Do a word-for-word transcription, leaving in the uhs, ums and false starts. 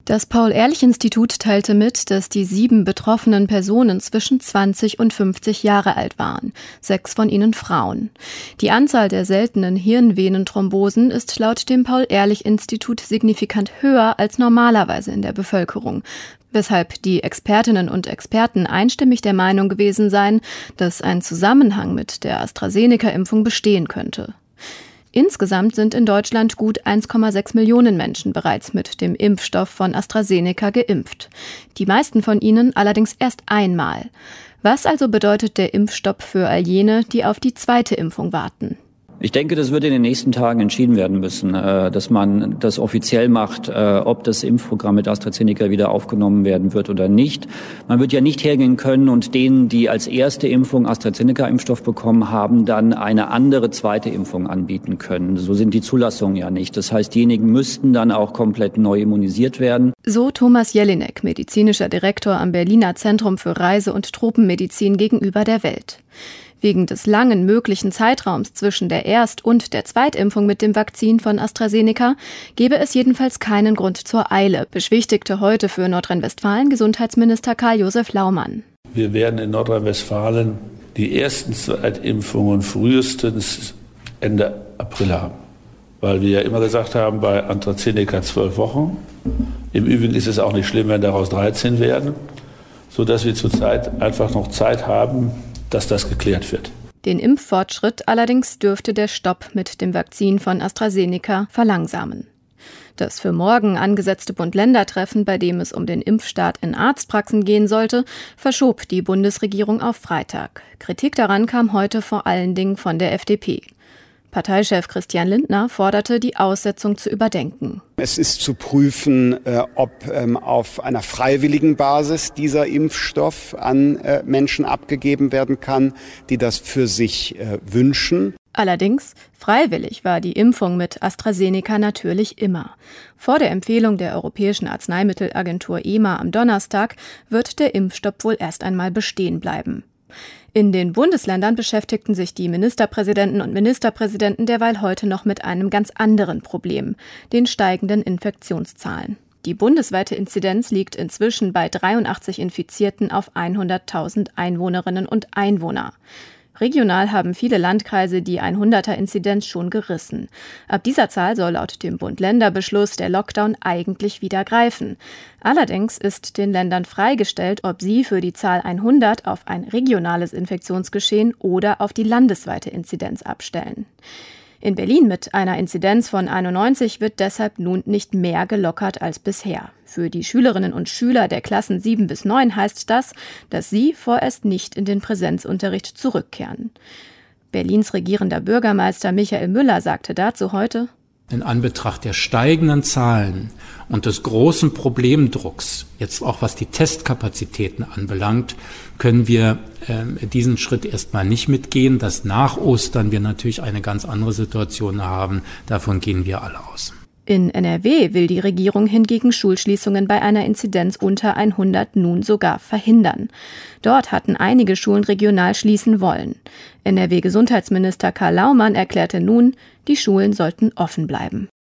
Das Paul-Ehrlich-Institut teilte mit, dass die sieben betroffenen Personen zwischen zwanzig und fünfzig Jahre alt waren, sechs von ihnen Frauen. Die Anzahl der seltenen Hirnvenenthrombosen ist laut dem Paul-Ehrlich-Institut signifikant höher als normalerweise in der Bevölkerung, weshalb die Expertinnen und Experten einstimmig der Meinung gewesen seien, dass ein Zusammenhang mit der AstraZeneca-Impfung bestehen könnte. Insgesamt sind in Deutschland gut eins Komma sechs Millionen Menschen bereits mit dem Impfstoff von AstraZeneca geimpft. Die meisten von ihnen allerdings erst einmal. Was also bedeutet der Impfstopp für all jene, die auf die zweite Impfung warten? Ich denke, das wird in den nächsten Tagen entschieden werden müssen, dass man das offiziell macht, ob das Impfprogramm mit AstraZeneca wieder aufgenommen werden wird oder nicht. Man wird ja nicht hergehen können und denen, die als erste Impfung AstraZeneca-Impfstoff bekommen haben, dann eine andere zweite Impfung anbieten können. So sind die Zulassungen ja nicht. Das heißt, diejenigen müssten dann auch komplett neu immunisiert werden. So Thomas Jelinek, medizinischer Direktor am Berliner Zentrum für Reise- und Tropenmedizin gegenüber der Welt. Wegen des langen möglichen Zeitraums zwischen der Erst- und der Zweitimpfung mit dem Vakzin von AstraZeneca gebe es jedenfalls keinen Grund zur Eile, beschwichtigte heute für Nordrhein-Westfalen Gesundheitsminister Karl-Josef Laumann. Wir werden in Nordrhein-Westfalen die ersten Zweitimpfungen frühestens Ende April haben, weil wir ja immer gesagt haben, bei AstraZeneca zwölf Wochen. Im Übrigen ist es auch nicht schlimm, wenn daraus dreizehn werden, sodass wir zurzeit einfach noch Zeit haben, dass das geklärt wird. Den Impffortschritt allerdings dürfte der Stopp mit dem Vakzin von AstraZeneca verlangsamen. Das für morgen angesetzte Bund-Länder-Treffen, bei dem es um den Impfstart in Arztpraxen gehen sollte, verschob die Bundesregierung auf Freitag. Kritik daran kam heute vor allen Dingen von der F D P. Parteichef Christian Lindner forderte, die Aussetzung zu überdenken. Es ist zu prüfen, äh, ob ähm, auf einer freiwilligen Basis dieser Impfstoff an äh, Menschen abgegeben werden kann, die das für sich äh, wünschen. Allerdings, freiwillig war die Impfung mit AstraZeneca natürlich immer. Vor der Empfehlung der Europäischen Arzneimittelagentur E M A am Donnerstag wird der Impfstopp wohl erst einmal bestehen bleiben. In den Bundesländern beschäftigten sich die Ministerpräsidenten und Ministerpräsidenten derweil heute noch mit einem ganz anderen Problem, den steigenden Infektionszahlen. Die bundesweite Inzidenz liegt inzwischen bei dreiundachtzig Infizierten auf hunderttausend Einwohnerinnen und Einwohner. Regional haben viele Landkreise die hunderter-Inzidenz schon gerissen. Ab dieser Zahl soll laut dem Bund-Länder-Beschluss der Lockdown eigentlich wieder greifen. Allerdings ist den Ländern freigestellt, ob sie für die Zahl hundert auf ein regionales Infektionsgeschehen oder auf die landesweite Inzidenz abstellen. In Berlin mit einer Inzidenz von einundneunzig wird deshalb nun nicht mehr gelockert als bisher. Für die Schülerinnen und Schüler der Klassen sieben bis neun heißt das, dass sie vorerst nicht in den Präsenzunterricht zurückkehren. Berlins regierender Bürgermeister Michael Müller sagte dazu heute: In Anbetracht der steigenden Zahlen und des großen Problemdrucks, jetzt auch was die Testkapazitäten anbelangt, können wir äh, diesen Schritt erstmal nicht mitgehen. Dass nach Ostern wir natürlich eine ganz andere Situation haben, davon gehen wir alle aus. In N R W will die Regierung hingegen Schulschließungen bei einer Inzidenz unter hundert nun sogar verhindern. Dort hatten einige Schulen regional schließen wollen. N R W-Gesundheitsminister Karl Laumann erklärte nun, die Schulen sollten offen bleiben.